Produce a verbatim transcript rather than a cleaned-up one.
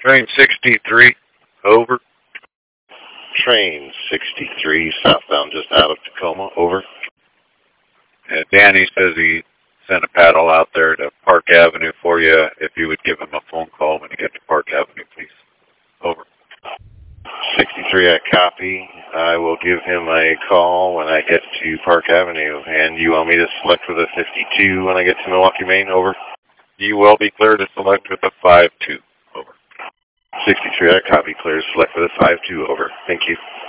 Train sixty-three, over. Train sixty-three, southbound just out of Tacoma, over. Uh, Danny says he sent a paddle out there to Park Avenue for you. If you would give him a phone call when you get to Park Avenue, please. Over. sixty-three, I copy. I will give him a call when I get to Park Avenue. And you want me to select for the fifty-two when I get to Milwaukee, Maine? Over. You will be clear to select with a five two. Over. sixty-three, I copy. Clear to select for the five two. Over. Thank you.